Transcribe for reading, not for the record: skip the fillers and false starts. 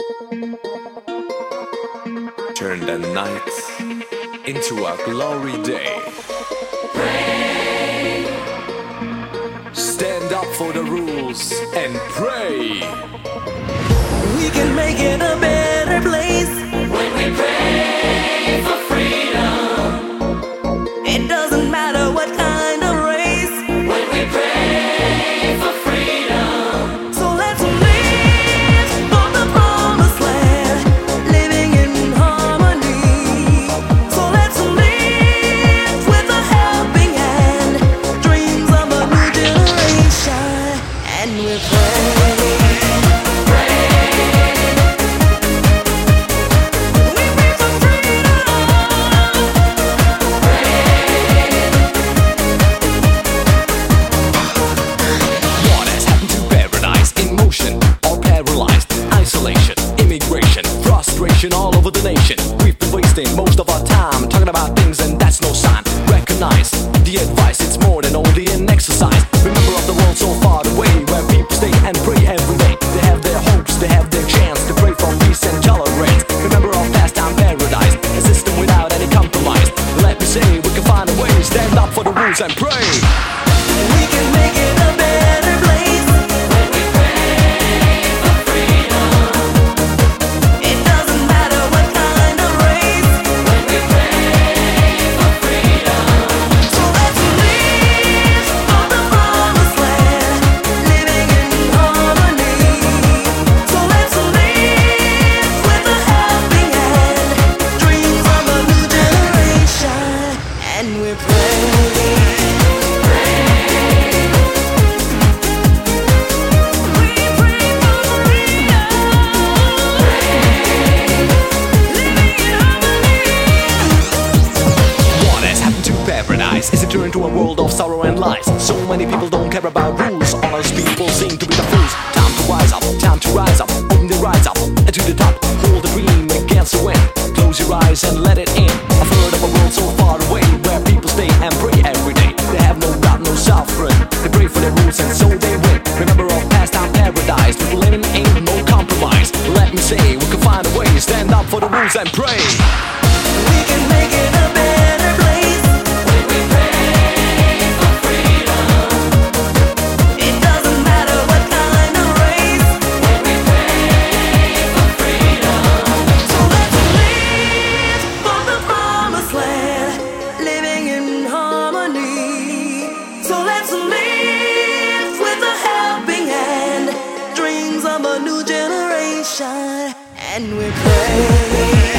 Turn the night into a glory day. Stand up for the rules and pray. We can make it a better place when we pray for freedom. It doesn't matter what kind of race when we pray for freedom. So let's live for the promised land, living in harmony. So let's live with a helping hand, dreams of a new generation, and we pray. All over the nation, we've been wasting most of our time talking about things, and that's no sign. Recognize the advice, it's more than only an exercise. Remember of the world so far away, where people stay and pray every day. They have their hopes, they have their chance to pray for peace and tolerance. Remember our past time paradise, a system without any compromise. Let me say, we can find a way, stand up for the rules and pray. We can make it a better place when we pray for freedom. It doesn't matter what kind of race when we pray for freedom. So let's live for the promised land, living in harmony. So let's live with a helping hand, dreams of a new generation, and we pray. Is it turned to a world of sorrow and lies? So many people don't care about rules. Honest people seem to be the fools. Time to rise up, time to rise up. Open the rise up and to the top. Hold the dream against the wind. Close your eyes and let it in. I've heard of a world so far away, where people stay and pray every day. They have no doubt, no suffering. They pray for their rules and so they win. Remember our past time paradise, with living ain't no compromise. Let me say, we can find a way. Stand up for the rules and pray. We can make it a better place when we pray for freedom. It doesn't matter what kind of race when we pray for freedom. So let's live for the promised land, living in harmony. So let's live with a helping hand, dreams of a new generation, and we pray.